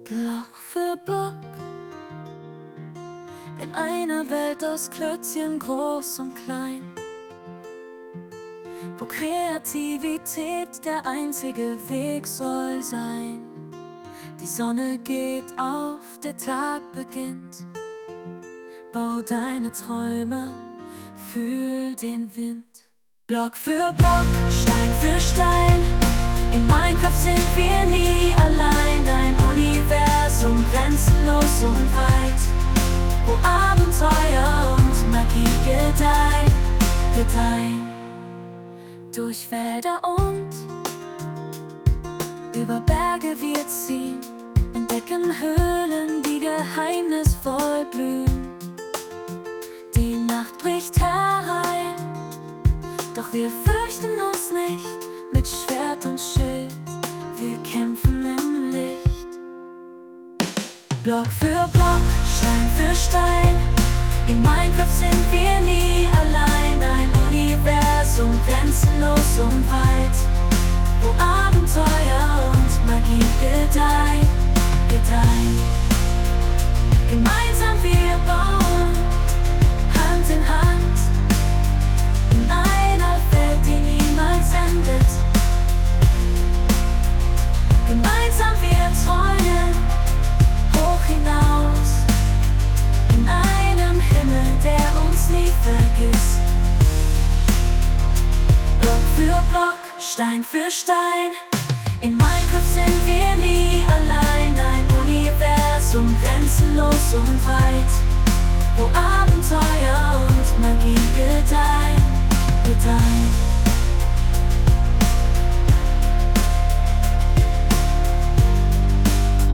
Block für Block, in einer Welt aus Klötzchen groß und klein, wo Kreativität der einzige Weg soll sein. Die Sonne geht auf, der Tag beginnt. Bau deine Träume, fühl den Wind. Block für Block, Stein für Stein, in Minecraft sind wir nie allein. Ein Universum grenzenlos und weit, wo Abenteuer und Magie gedeihen. Durch Wälder und über Berge wir ziehen, entdecken Höhlen, die geheimnisvoll blühen. Die Nacht bricht herein, doch wir fürchten uns nicht. Mit Schwert und Schild, wir kämpfen im Licht. Block für Block, Stein für Stein, in Minecraft sind wir nie allein. Ein Universum grenzenlos und weit, wo Abenteuer und Magie gedeihen. Gemeinsam wir bauen, Hand in Hand, in einer Welt, die niemals endet. Gemeinsam wir träumen, hoch hinaus, in einem Himmel, der uns nie vergisst. Block für Block, Stein für Stein, in Minecraft sind wir nie allein. Ein Universum grenzenlos und weit, wo Abenteuer und Magie gedeihen.